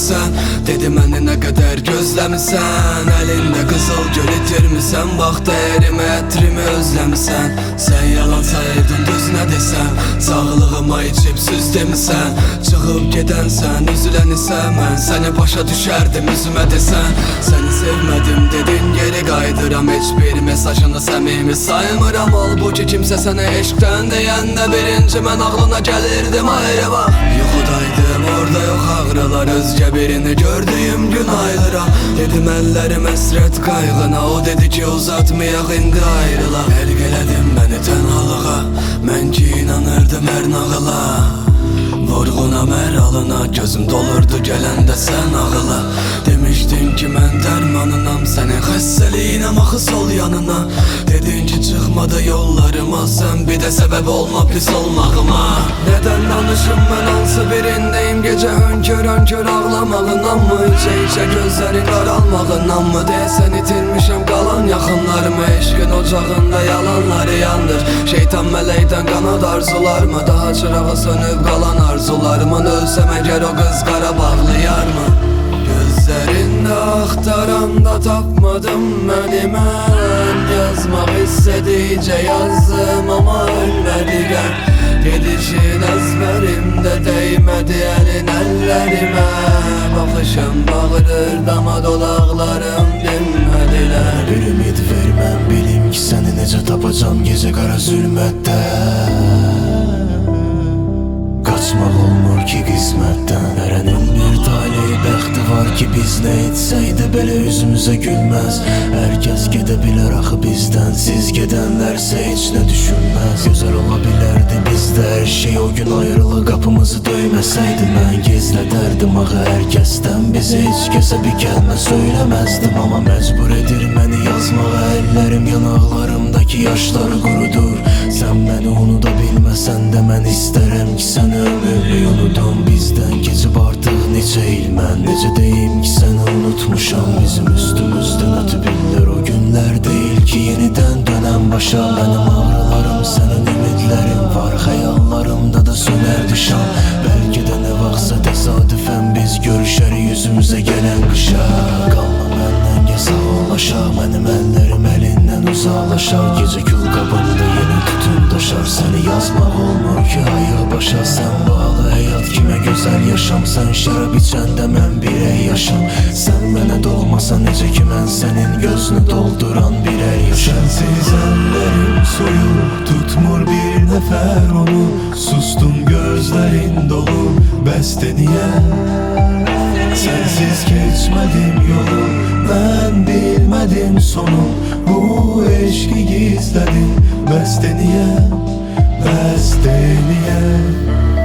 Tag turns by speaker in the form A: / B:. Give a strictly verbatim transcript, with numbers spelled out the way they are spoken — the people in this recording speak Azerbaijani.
A: özləmisən. Dedi məni nə qədər gözləmisən. Əlində qızıl gül itirmisən. Bax dəyərimi, ətrimi özləmisən. Sən yalan saydın düz nə desəm. Sağlığıma içib süz demisən. Çıxıb gedənsən, üzülənsən. Mən səni başa düşərdim üzümə desən. Səni sevmədim dedin geri qaydıram. Heç bir mesajını səmimi saymıram. Halbuki kimsə sənə eşqdən deyəndə birinci mən ağlına gəlirdim ayrı bax. Yuxudaydım orada yox ağrılar. Özgə birini gördüyüm gün aylıra. Dedim əllərim əsrət qayğına. O dedi ki uzatmayaq indi ayrılaq. Ərq elədim məni tənhalığa. Mən ki inanırdım hər nağıla. Vurğunam hər alına. Gözüm dolurdu gələndə sən ağıla. Demişdin ki mən dərmanınam. Sənin xəstəliyinəm axı sol yanına. Dedin ki çıxmadı yollarıma. Sən bir də səbəb olma pis olmağıma. Nədən danışım mən hansı birindeyim. Gecə hönkür hönkür ağlamağından mı? İçə içə gözlərin qaralmağından mı? Deyəsən itirmişəm qalan yaxınlarımı. Eşqin ocağında yalanları yandır. Şeytan mələkdən qanad arzular mı? Daha çırağı sönüb qalan arzularımın. Ölsəm əgər o qız Qarabağlıyar mı? Gözlərində axtaranda tapmadım məni mən. Yazmaq istədikcə yazdım amma ölmədi qəm. Gedişin əzbərimdə dəymədi əlin əllərimə. Baxışım bağırır dama dolaqlarım dinmədilər.
B: Bir ümid verməm bilim ki səni necə tapacam gecə qara zülmətdə. Qaçmaq olmur ki qismətdən. Hərənin bir taleyi bəxti var ki biz nə etsəydi belə üzümüzə gülməz. Hər kəs gedə bilər axı bizdən. Siz gedənlərsə heç nə düşünməz. Gözəl ola bilərdi bizdə hər şey. O gün ayrılı qapımızı döyməsəydi. Mən gizlədərdim axı hər kəsdən. Bizi heç kəsə bir kəlmə söyləməzdim. Amma məcbur edir məni yazmağa. Əllərim yanaqlarımdakı yaşları qurudur. Sən məni unuda bilməsən də mən istərəm ki səni ömürlük unudum. Bizdən keçib artıq neçə il mən. Necə deyim ki səni unutmuşam. Bizim üstümüzdən ötüb illər. O günlər deyil ki yenidən dönəm başa. Mənim ağrılarım sənin ümidlərim var. Xəyallarımda da sönərdi şam. Bəlkə də nə vaxtsa təsadüfən biz görüşərik yüzümüzə gələn qışa. Qalma məndən gəl sağollaşa. Mənim əllərim əlindən uzaqlaşar. Gecə kül qabında yeni tütün daşar. Səni yazmaq olmur ki aya başa. Sən bağlı həyat kimə gözəl yaşam. Sən şərab içəndə mən birək yaşam. Sən mənə dolmasa necə ki mən sənin gözünü dolduran birək yaşam.
C: Sənsiz əllərim soyuq tutmur bir nəfər onu. Sustun gözlərin dolu bəsdə niyə? Sənsiz keçmədim yolu. Mən bilmədim sonu. Bu eşqi gizlədim bəsdə niyə? Bəsdə niyə?